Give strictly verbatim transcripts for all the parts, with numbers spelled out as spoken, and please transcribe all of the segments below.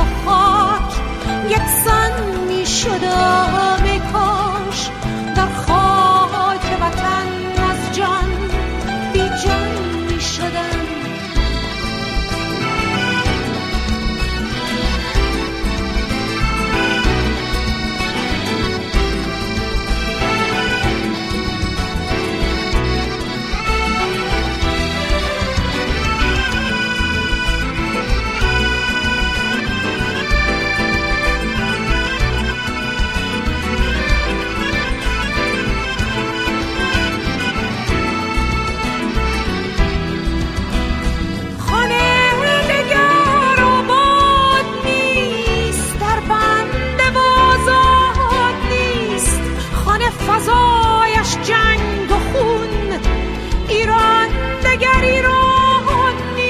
با خاک یکسان می شدم. ای کاش در خاک وطن از جان بی جان می شدم. فضایش جنگ و خون، ایران دگر ایران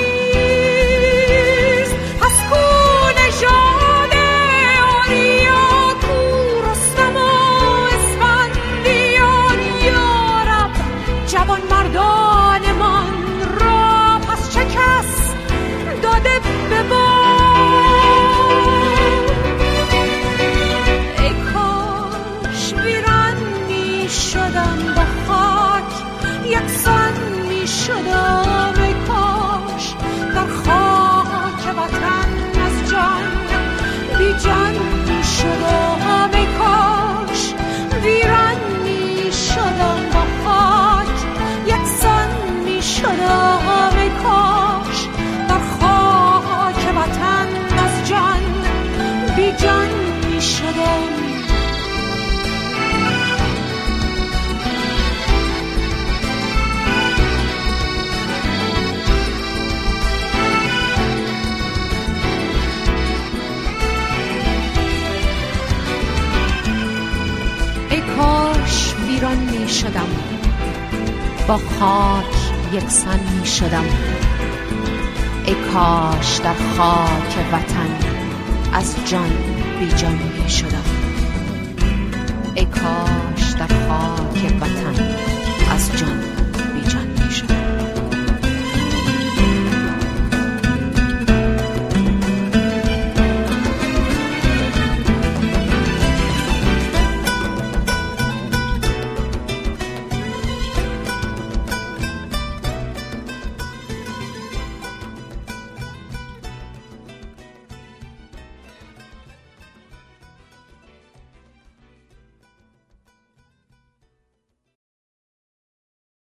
نیست. پس کو نژاد آریا، کو رستم و اسفندیار؟ یارب جوان مردانمان را پس چه کس داده به باد؟ ای کاش ویران شدم با خاک یکسان می شدم. ای کاش در خاک وطن از جان بی جان می شدم. ای کاش ویران می شدم با خاک یکسان می شدم. ای کاش در خاک وطن از جان بی جان می شدم. ویران می شدم با خاک یکسان می شدم. ای کاش در خاک وطن از جان بی جان می شدم. ای کاش در خاک وطن از جان بی جان می شدم.